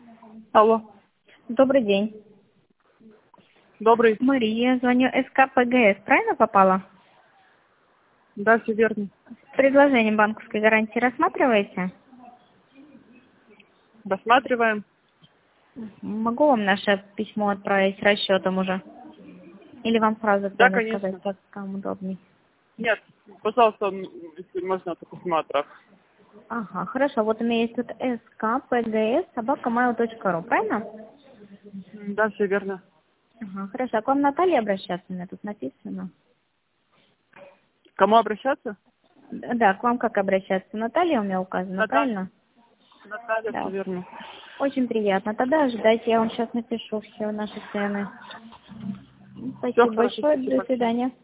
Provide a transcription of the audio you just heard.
Алло, Добрый день. добрый. Мария, звоню СКПГС. Правильно попала? Да, все верно. Предложение банковской гарантии рассматриваете? Рассматриваем. Могу вам наше письмо отправить с расчетом уже? Или вам сразу Да, цену сказать, конечно. как вам удобней? Нет, пожалуйста, если можно, то письмо отправь. Ага, хорошо. Вот у меня есть тут skpgs@mail.ru, правильно? Да, все верно. Ага, хорошо. А к вам Наталья обращаться? У меня тут написано. К кому обращаться? Да, к вам как обращаться? Наталья у меня указана, Наталья. правильно? Наталья, все Да. верно. Очень приятно. Тогда ожидайте, я вам сейчас напишу все наши цены. Все Спасибо хорошо, большое. спасибо До большое. свидания.